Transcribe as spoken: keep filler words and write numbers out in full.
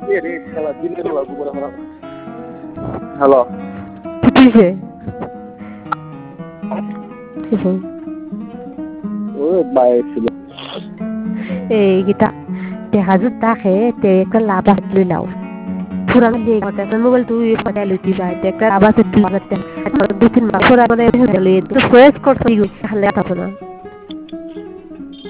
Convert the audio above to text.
এরে খেলা দিনের বেলা ঘুরে বেড়াবো। হ্যালো কিসে ও বাইরে ছিল এই গীতা তে হাজুর তাকে তে একটা লাভ লই লাও পুরা দিয়ে কথা মোবাইল তুই কথা লইতি যায় একটা আবার তুই করতে দু তিন মাস পরে মানে হলে তো ফেস করছিস তাহলে কথা না